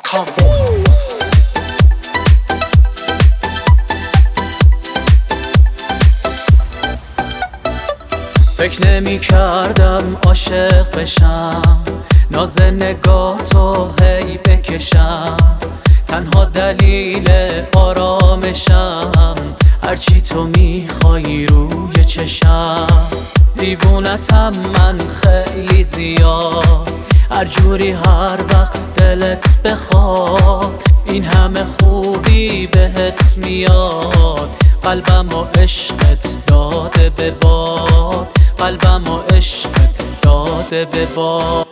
فکر نمی کردم عاشق بشم، ناز نگاه تو هی بکشم، تنها دلیل آرامشم هرچی تو میخوای روی چشم. دیوونتم من خیلی زیاد، هر جوری هر وقت دلت بخواد، این همه خوبی بهت میاد، قلبم و عشقت داده به باد، قلبم و عشقت داده به باد.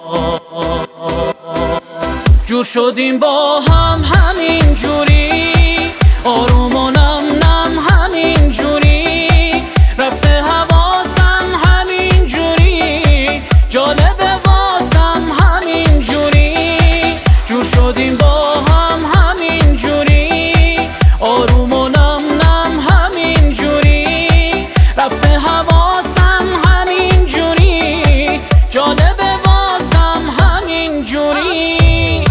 جور شدیم با هم همین جوری، آروم و نم نم همین جوری، رفته حواسم همین جوری، جالبه واسم همین جوری. جور شدیم با هم همین جوری، آروم و نم نم همین جوری، رفته حواسم همین جوری، جالبه واسم همین جوری.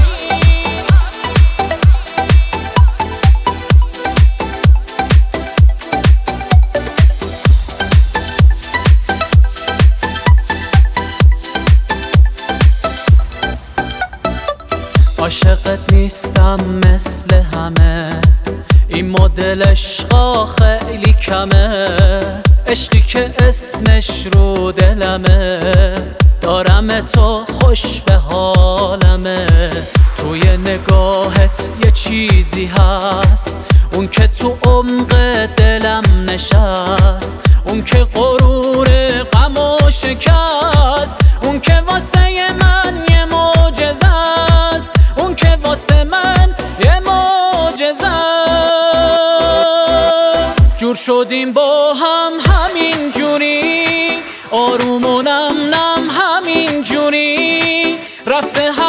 عاشقت نیستم مثل همه، این مدل عشقا خیلی کمه، عشقی که اسمش رو دلمه، دارم تو خوش به حالمه. توی نگاهت یه چیزی هست، اون که تو عمق دلم نشست، اون که غرور غم و شکست، اون که واسه من یه معجزه است، اون که واسه من یه معجزه است. جور شدیم با هم همین جوری، آروم و نم نم همین جوری، رفته